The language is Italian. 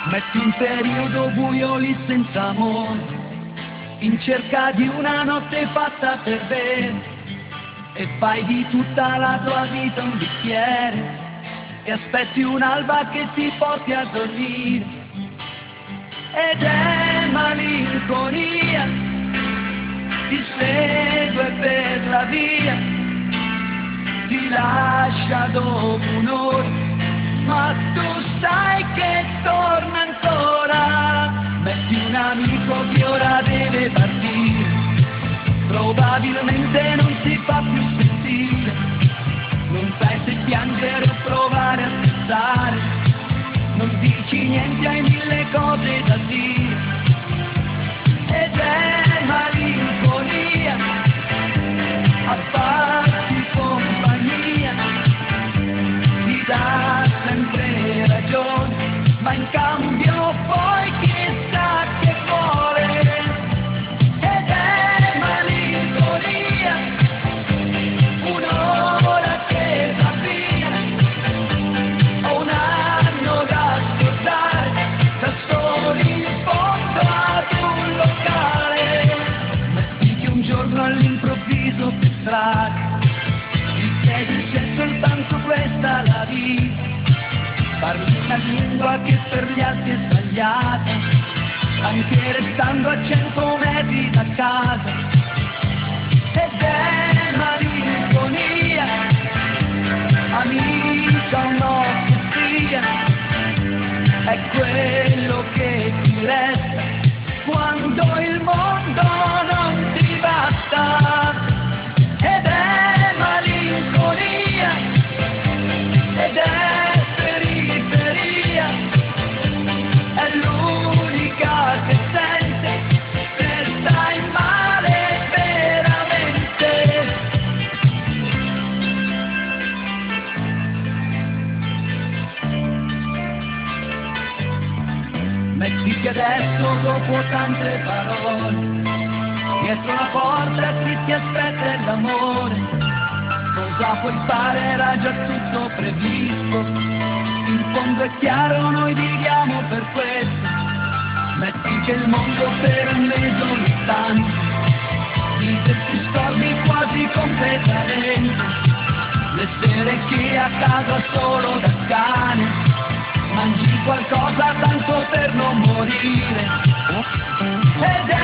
Metti un periodo buio lì senza amore, in cerca di una notte fatta per bere, e fai di tutta la tua vita un bicchiere, e aspetti un'alba che ti porti a dormire. Ed è malinconia, ti segue per la via, ti lascia dopo un'ora, ma tu sai che torna ancora. Metti un amico che ora deve partire, probabilmente non si fa più sentire, non sai se piangere o provare a scherzare, non dici niente, hai mille cose da dire. Ed è malinconia, a farti compagnia, ti dà sempre ragione, ma in cambio poi chissà che vuole. Ed è malinconia, un'ora che va via, o un anno da scordare, da soli in fondo ad un locale. Metti che un giorno all'improvviso per strada ti chiedi se è soltanto questa la vita, parli una lingua che per gli altri è sbagliata, anche restando a 100 metri da casa. Ed è malinconia, amica o no che sia, è quello che ti resta quando il mondo non ti basta. Ed è malinconia, ed è periferia, è l'unica che sente se stai male veramente. Metti che adesso dopo tante parole dietro la porta chi ti aspetta è l'amore, cosa puoi fare era già tutto previsto, in fondo è chiaro noi viviamo per questo. Metti che il mondo per un mese o lontano, vive ti scordi quasi completamente, le sere che a casa solo da cane mangi qualcosa tanto per non morire. Ed